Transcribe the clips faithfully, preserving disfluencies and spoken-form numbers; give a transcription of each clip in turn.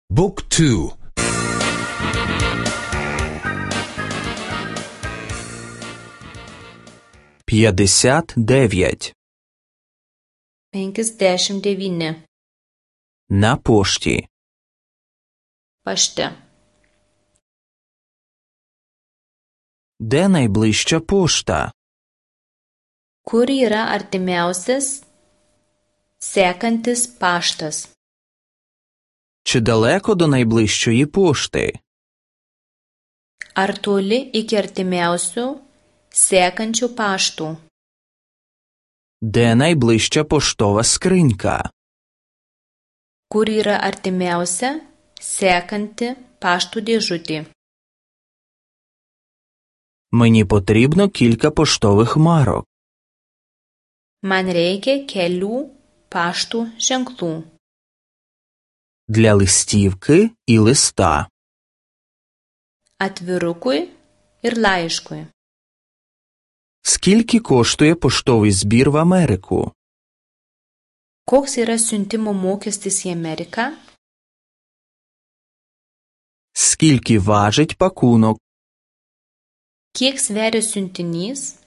Book two. П'ятдесят дев'ять. penkiasdešimt devyni. На пошті. Pašte. Де найближча пошта? Kur yra artimiausias sekantis paštas? Чи далеко до найближчої пошти? Ar toli iki artimiausių sekančių paštų? Де найближча поштова скринька? Kur yra artimiausia sekanti paštų dėžutė? Мені потрібно кілька поштових марок. Man reikia kelių paštų ženklų. Для листівки і листа. Atvirukui ir laiškui. Скільки коштує поштовий збір в Америку? Koks yra siuntimo mokestis į Ameriką? Скільки важить пакунок? Kiek sveria siuntinys?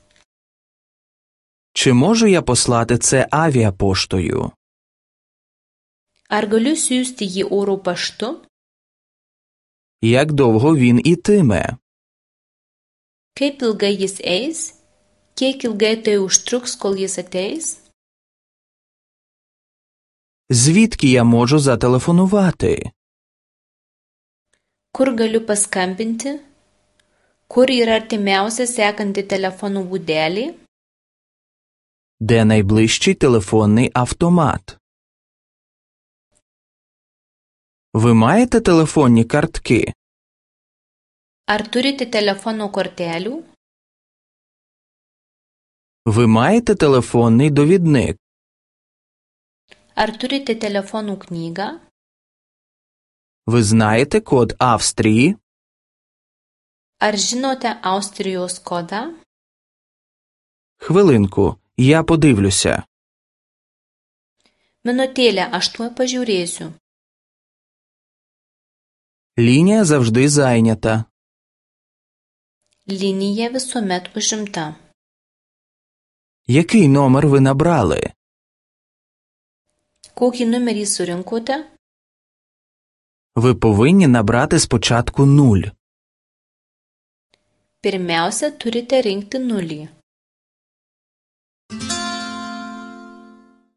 Чи можу я послати це авіапоштою? Ar galiu siųsti jį oro paštu? Як довго він ітиме? Kaip ilgai jis eis? Kiek ilgai tai užtruks, kol jis ateis? Звідки я можу зателефонувати? Kur galiu paskambinti? Kur yra artimiausia sekanti telefonų būdelė? Де найближчий телефонний автомат? Ви маєте телефонні картки? Ar turite telefono kortelių? Ви маєте телефонний довідник? Ar turite telefonų knygą? Ви знаєте код Австрії? Ar žinote Austrijos kodą? Хвилинку, я подивлюся. Minutėlę, aš tuoj pažiūrėsiu. Лінія завжди зайнята. Linija visuomet užimta. Який номер ви набрали? Kokį numerį surinkote? Ви повинні набрати спочатку нуль. Pirmiausia, turite rinkti nulį.